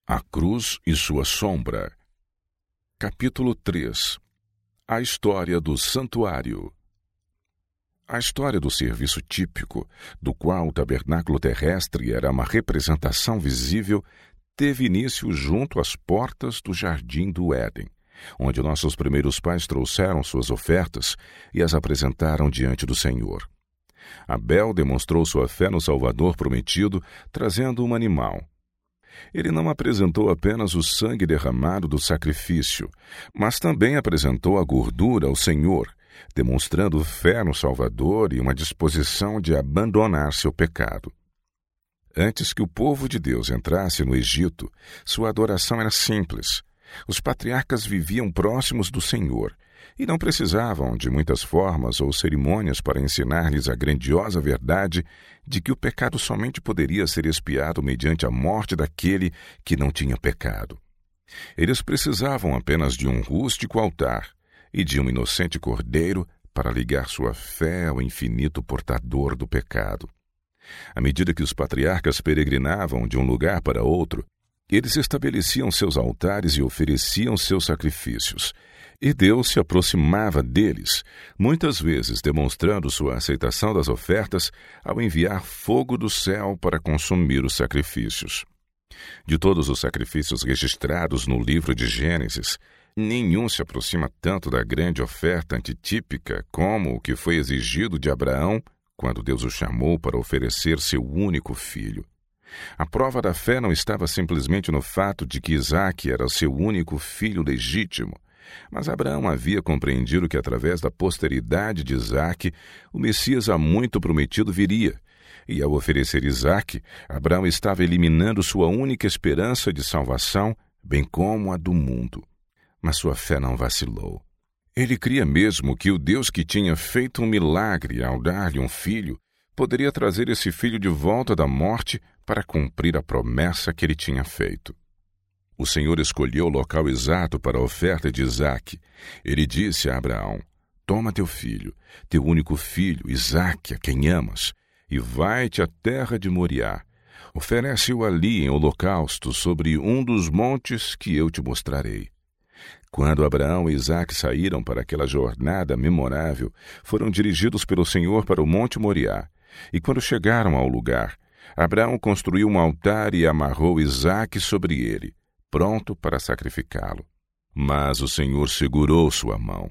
A cruz e sua sombra. Capítulo 3. A história do santuário. A história do serviço típico, do qual o tabernáculo terrestre era uma representação visível, teve início junto às portas do Jardim do Éden, onde nossos primeiros pais trouxeram suas ofertas e as apresentaram diante do Senhor. Abel demonstrou sua fé no Salvador prometido, trazendo um animal. Ele não apresentou apenas o sangue derramado do sacrifício, mas também apresentou a gordura ao Senhor, demonstrando fé no Salvador e uma disposição de abandonar seu pecado. Antes que o povo de Deus entrasse no Egito, sua adoração era simples. Os patriarcas viviam próximos do Senhor e não precisavam de muitas formas ou cerimônias para ensinar-lhes a grandiosa verdade de que o pecado somente poderia ser expiado mediante a morte daquele que não tinha pecado. Eles precisavam apenas de um rústico altar e de um inocente cordeiro para ligar sua fé ao infinito portador do pecado. À medida que os patriarcas peregrinavam de um lugar para outro, eles estabeleciam seus altares e ofereciam seus sacrifícios, e Deus se aproximava deles, muitas vezes demonstrando sua aceitação das ofertas ao enviar fogo do céu para consumir os sacrifícios. De todos os sacrifícios registrados no livro de Gênesis, nenhum se aproxima tanto da grande oferta antitípica como o que foi exigido de Abraão quando Deus o chamou para oferecer seu único filho. A prova da fé não estava simplesmente no fato de que Isaque era seu único filho legítimo, mas Abraão havia compreendido que através da posteridade de Isaque, o Messias há muito prometido viria, e ao oferecer Isaque, Abraão estava eliminando sua única esperança de salvação, bem como a do mundo. Mas sua fé não vacilou. Ele cria mesmo que o Deus que tinha feito um milagre ao dar-lhe um filho, poderia trazer esse filho de volta da morte para cumprir a promessa que ele tinha feito. O Senhor escolheu o local exato para a oferta de Isaque. Ele disse a Abraão: toma teu filho, teu único filho, Isaque, a quem amas, e vai-te à terra de Moriá. Oferece-o ali em holocausto sobre um dos montes que eu te mostrarei. Quando Abraão e Isaque saíram para aquela jornada memorável, foram dirigidos pelo Senhor para o Monte Moriá. E quando chegaram ao lugar, Abraão construiu um altar e amarrou Isaque sobre ele, pronto para sacrificá-lo. Mas o Senhor segurou sua mão.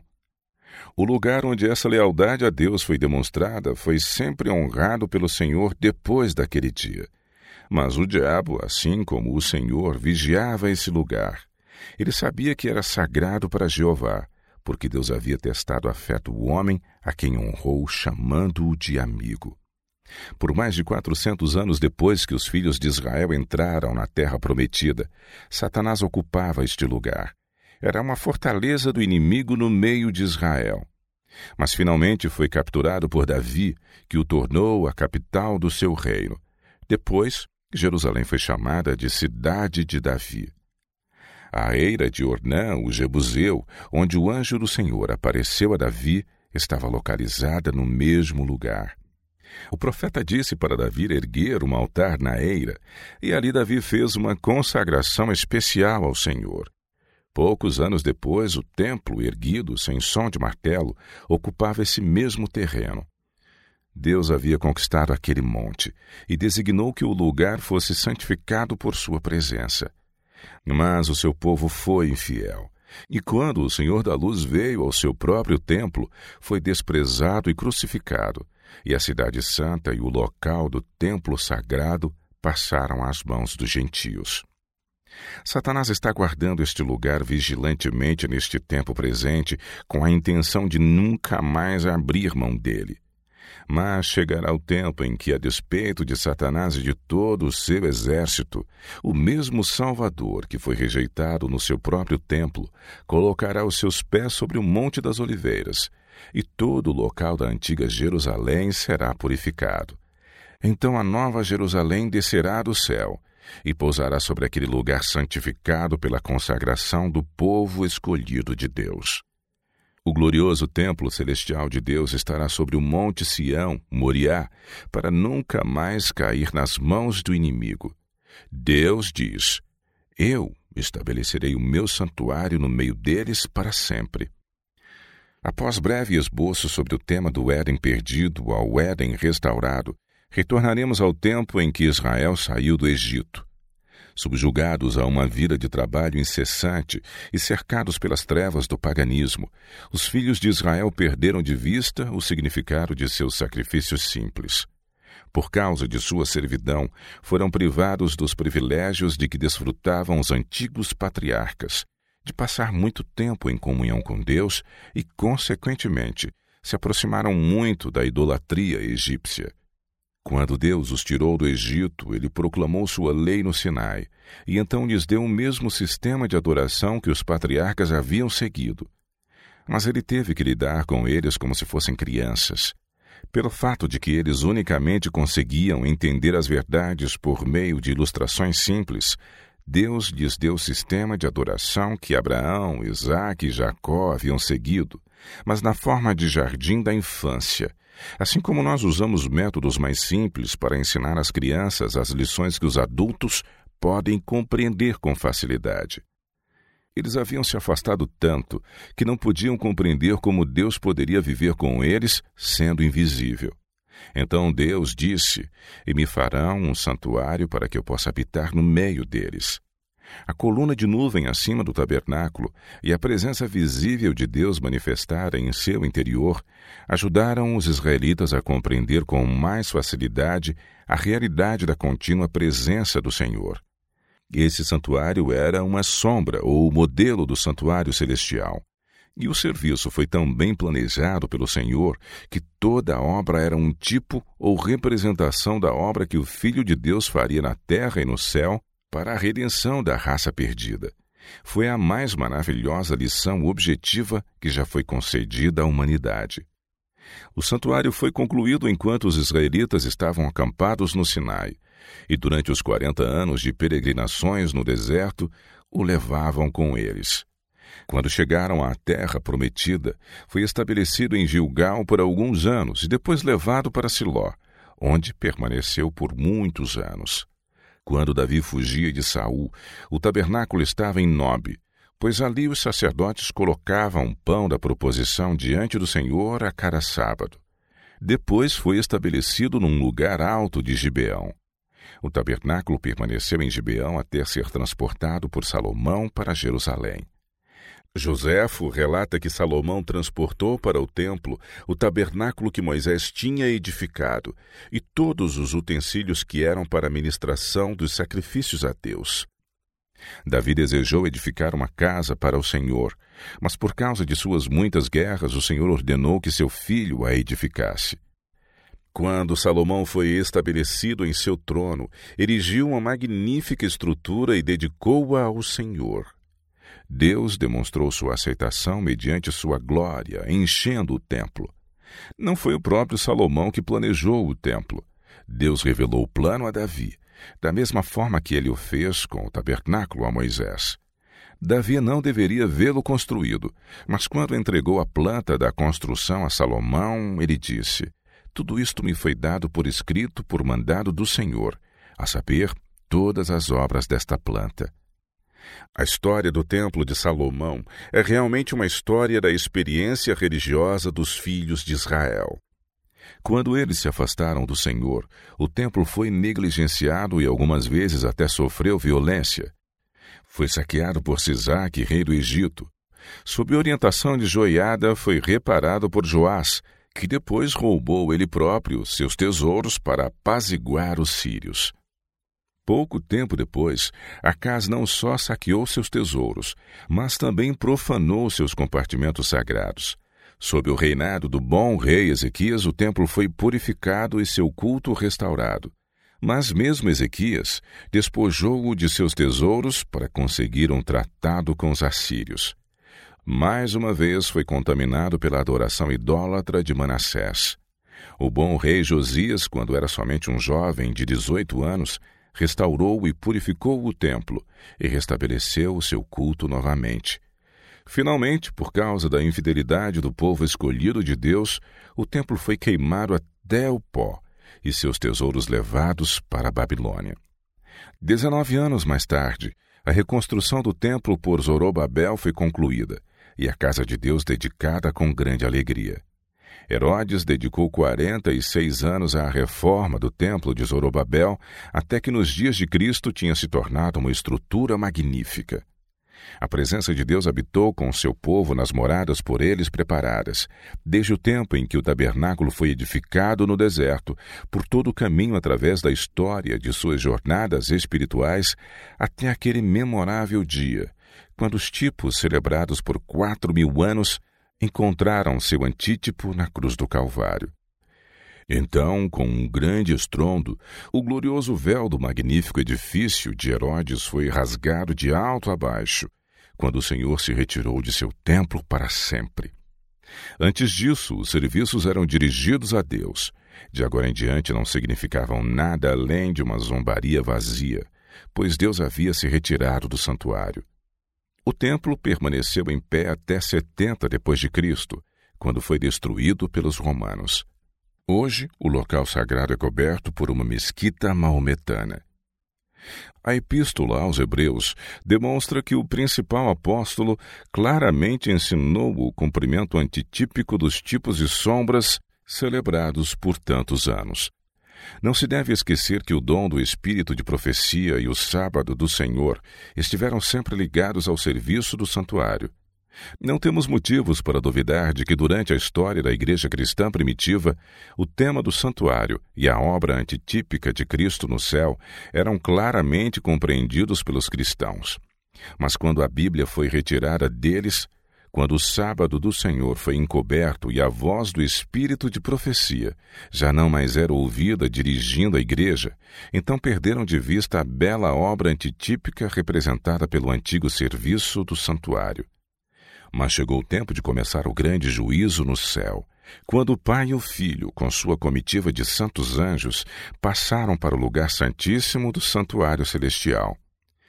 O lugar onde essa lealdade a Deus foi demonstrada foi sempre honrado pelo Senhor depois daquele dia. Mas o diabo, assim como o Senhor, vigiava esse lugar. Ele sabia que era sagrado para Jeová, porque Deus havia testado a fé do homem a quem honrou, chamando-o de amigo. Por mais de 400 anos depois que os filhos de Israel entraram na terra prometida, Satanás ocupava este lugar. Era uma fortaleza do inimigo no meio de Israel. Mas finalmente foi capturado por Davi, que o tornou a capital do seu reino. Depois, Jerusalém foi chamada de Cidade de Davi. A eira de Ornã, o Jebuseu, onde o anjo do Senhor apareceu a Davi, estava localizada no mesmo lugar. O profeta disse para Davi erguer um altar na eira, e ali Davi fez uma consagração especial ao Senhor. Poucos anos depois, o templo, erguido sem som de martelo, ocupava esse mesmo terreno. Deus havia conquistado aquele monte e designou que o lugar fosse santificado por sua presença. Mas o seu povo foi infiel, e quando o Senhor da Luz veio ao seu próprio templo, foi desprezado e crucificado, e a cidade santa e o local do templo sagrado passaram às mãos dos gentios. Satanás está guardando este lugar vigilantemente neste tempo presente, com a intenção de nunca mais abrir mão dele. Mas chegará o tempo em que, a despeito de Satanás e de todo o seu exército, o mesmo Salvador, que foi rejeitado no seu próprio templo, colocará os seus pés sobre o Monte das Oliveiras, e todo o local da antiga Jerusalém será purificado. Então a nova Jerusalém descerá do céu e pousará sobre aquele lugar santificado pela consagração do povo escolhido de Deus. O glorioso templo celestial de Deus estará sobre o monte Sião, Moriá, para nunca mais cair nas mãos do inimigo. Deus diz: Eu estabelecerei o meu santuário no meio deles para sempre. Após breve esboço sobre o tema do Éden perdido ao Éden restaurado, retornaremos ao tempo em que Israel saiu do Egito. Subjugados a uma vida de trabalho incessante e cercados pelas trevas do paganismo, os filhos de Israel perderam de vista o significado de seus sacrifícios simples. Por causa de sua servidão, foram privados dos privilégios de que desfrutavam os antigos patriarcas, de passar muito tempo em comunhão com Deus e, consequentemente, se aproximaram muito da idolatria egípcia. Quando Deus os tirou do Egito, ele proclamou sua lei no Sinai, e então lhes deu o mesmo sistema de adoração que os patriarcas haviam seguido. Mas ele teve que lidar com eles como se fossem crianças. Pelo fato de que eles unicamente conseguiam entender as verdades por meio de ilustrações simples, Deus lhes deu o sistema de adoração que Abraão, Isaque e Jacó haviam seguido, mas na forma de jardim da infância. Assim como nós usamos métodos mais simples para ensinar às crianças as lições que os adultos podem compreender com facilidade. Eles haviam se afastado tanto que não podiam compreender como Deus poderia viver com eles sendo invisível. Então Deus disse: "E me farão um santuário para que eu possa habitar no meio deles." A coluna de nuvem acima do tabernáculo e a presença visível de Deus manifestada em seu interior ajudaram os israelitas a compreender com mais facilidade a realidade da contínua presença do Senhor. Esse santuário era uma sombra ou modelo do santuário celestial. E o serviço foi tão bem planejado pelo Senhor que toda a obra era um tipo ou representação da obra que o Filho de Deus faria na terra e no céu para a redenção da raça perdida. Foi a mais maravilhosa lição objetiva que já foi concedida à humanidade. O santuário foi concluído enquanto os israelitas estavam acampados no Sinai, e durante os 40 anos de peregrinações no deserto, o levavam com eles. Quando chegaram à terra prometida, foi estabelecido em Gilgal por alguns anos e depois levado para Siló, onde permaneceu por muitos anos. Quando Davi fugia de Saul, o tabernáculo estava em Nobe, pois ali os sacerdotes colocavam pão da proposição diante do Senhor a cada sábado. Depois foi estabelecido num lugar alto de Gibeão. O tabernáculo permaneceu em Gibeão até ser transportado por Salomão para Jerusalém. Joséfo relata que Salomão transportou para o templo o tabernáculo que Moisés tinha edificado e todos os utensílios que eram para a ministração dos sacrifícios a Deus. Davi desejou edificar uma casa para o Senhor, mas por causa de suas muitas guerras, o Senhor ordenou que seu filho a edificasse. Quando Salomão foi estabelecido em seu trono, erigiu uma magnífica estrutura e dedicou-a ao Senhor. Deus demonstrou sua aceitação mediante sua glória, enchendo o templo. Não foi o próprio Salomão que planejou o templo. Deus revelou o plano a Davi, da mesma forma que ele o fez com o tabernáculo a Moisés. Davi não deveria vê-lo construído, mas quando entregou a planta da construção a Salomão, ele disse: "Tudo isto me foi dado por escrito por mandado do Senhor, a saber, todas as obras desta planta." A história do Templo de Salomão é realmente uma história da experiência religiosa dos filhos de Israel. Quando eles se afastaram do Senhor, o templo foi negligenciado e algumas vezes até sofreu violência. Foi saqueado por Sisaque, rei do Egito. Sob orientação de Joiada, foi reparado por Joás, que depois roubou ele próprio seus tesouros para apaziguar os sírios. Pouco tempo depois, Acaz não só saqueou seus tesouros, mas também profanou seus compartimentos sagrados. Sob o reinado do bom rei Ezequias, o templo foi purificado e seu culto restaurado. Mas mesmo Ezequias despojou-o de seus tesouros para conseguir um tratado com os assírios. Mais uma vez foi contaminado pela adoração idólatra de Manassés. O bom rei Josias, quando era somente um jovem de 18 anos, restaurou e purificou o templo e restabeleceu o seu culto novamente. Finalmente, por causa da infidelidade do povo escolhido de Deus, o templo foi queimado até o pó e seus tesouros levados para a Babilônia. 19 anos mais tarde, A reconstrução do templo por Zorobabel foi concluída, e a casa de Deus dedicada com grande alegria. Herodes dedicou 46 anos à reforma do templo de Zorobabel, até que nos dias de Cristo tinha se tornado uma estrutura magnífica. A presença de Deus habitou com seu povo nas moradas por eles preparadas, desde o tempo em que o tabernáculo foi edificado no deserto, por todo o caminho através da história de suas jornadas espirituais, até aquele memorável dia, quando os tipos celebrados por 4.000 anos encontraram seu antítipo na cruz do Calvário. Então, com um grande estrondo, o glorioso véu do magnífico edifício de Herodes foi rasgado de alto a baixo, quando o Senhor se retirou de seu templo para sempre. Antes disso, os serviços eram dirigidos a Deus. De agora em diante não significavam nada além de uma zombaria vazia, pois Deus havia se retirado do santuário. O templo permaneceu em pé até 70 depois de Cristo, quando foi destruído pelos romanos. Hoje, o local sagrado é coberto por uma mesquita maometana. A epístola aos Hebreus demonstra que o principal apóstolo claramente ensinou o cumprimento antitípico dos tipos e sombras celebrados por tantos anos. Não se deve esquecer que o dom do espírito de profecia e o sábado do Senhor estiveram sempre ligados ao serviço do santuário. Não temos motivos para duvidar de que durante a história da igreja cristã primitiva, o tema do santuário e a obra antitípica de Cristo no céu eram claramente compreendidos pelos cristãos. Mas quando a Bíblia foi retirada deles, quando o sábado do Senhor foi encoberto e a voz do espírito de profecia já não mais era ouvida dirigindo a igreja, então perderam de vista a bela obra antitípica representada pelo antigo serviço do santuário. Mas chegou o tempo de começar o grande juízo no céu, quando o Pai e o Filho, com sua comitiva de santos anjos, passaram para o lugar santíssimo do santuário celestial.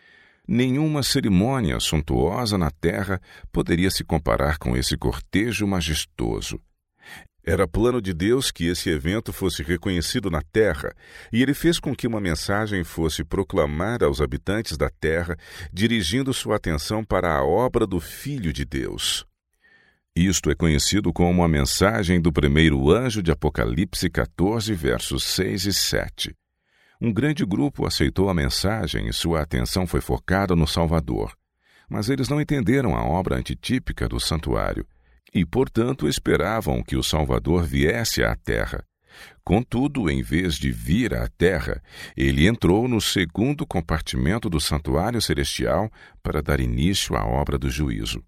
Nenhuma cerimônia suntuosa na terra poderia se comparar com esse cortejo majestoso. Era plano de Deus que esse evento fosse reconhecido na terra, e ele fez com que uma mensagem fosse proclamada aos habitantes da terra, dirigindo sua atenção para a obra do Filho de Deus. Isto é conhecido como a mensagem do primeiro anjo de Apocalipse 14, versos 6 e 7. Um grande grupo aceitou a mensagem e sua atenção foi focada no Salvador. Mas eles não entenderam a obra antitípica do santuário e, portanto, esperavam que o Salvador viesse à terra. Contudo, em vez de vir à terra, ele entrou no segundo compartimento do santuário celestial para dar início à obra do juízo.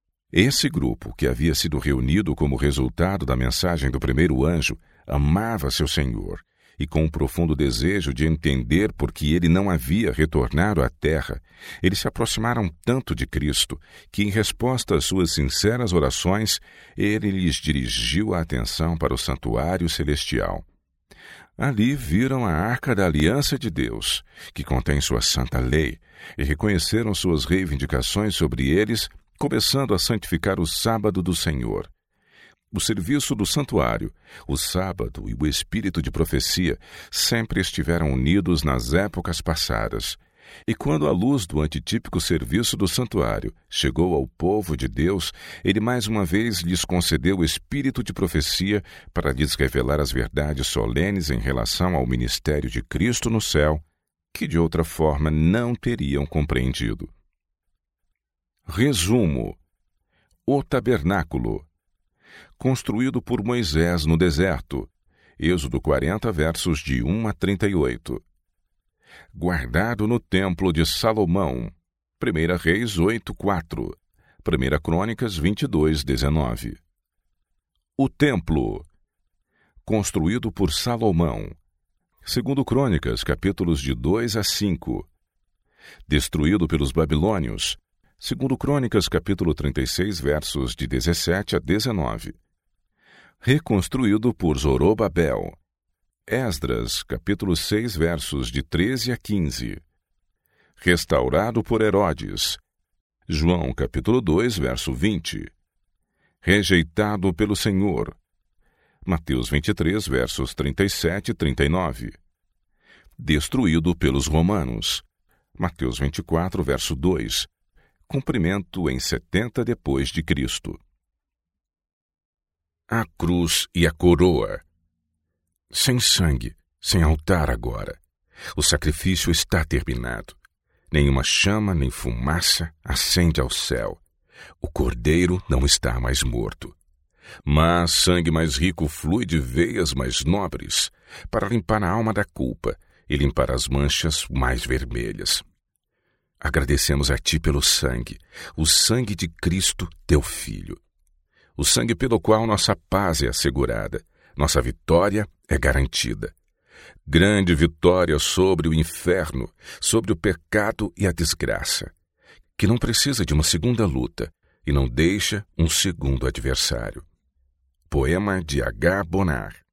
Esse grupo, que havia sido reunido como resultado da mensagem do primeiro anjo, amava seu Senhor, e com um profundo desejo de entender por que ele não havia retornado à terra, eles se aproximaram tanto de Cristo que, em resposta às suas sinceras orações, ele lhes dirigiu a atenção para o santuário celestial. Ali viram a Arca da Aliança de Deus, que contém sua santa lei, e reconheceram suas reivindicações sobre eles, começando a santificar o sábado do Senhor. O serviço do santuário, o sábado e o espírito de profecia sempre estiveram unidos nas épocas passadas. E quando a luz do antitípico serviço do santuário chegou ao povo de Deus, ele mais uma vez lhes concedeu o espírito de profecia para lhes revelar as verdades solenes em relação ao ministério de Cristo no céu, que de outra forma não teriam compreendido. Resumo: o tabernáculo, construído por Moisés no deserto. Êxodo 40, versos de 1 a 38. Guardado no templo de Salomão. 1 Reis 8, 4. 1 Crônicas 22, 19. O templo, construído por Salomão. 2 Crônicas, capítulos de 2 a 5. Destruído pelos babilônios. 2 Crônicas, capítulo 36, versos de 17 a 19. Reconstruído por Zorobabel. Esdras, capítulo 6, versos de 13 a 15. Restaurado por Herodes. João, capítulo 2, verso 20. Rejeitado pelo Senhor. Mateus 23, versos 37 e 39. Destruído pelos romanos. Mateus 24, verso 2. Cumprimento em 70 depois de Cristo. A cruz e a coroa. Sem sangue, sem altar agora. O sacrifício está terminado. Nenhuma chama nem fumaça ascende ao céu. O cordeiro não está mais morto. Mas sangue mais rico flui de veias mais nobres, para limpar a alma da culpa e limpar as manchas mais vermelhas. Agradecemos a Ti pelo sangue, o sangue de Cristo, Teu Filho. O sangue pelo qual nossa paz é assegurada, nossa vitória é garantida. Grande vitória sobre o inferno, sobre o pecado e a desgraça, que não precisa de uma segunda luta e não deixa um segundo adversário. Poema de H. Bonar.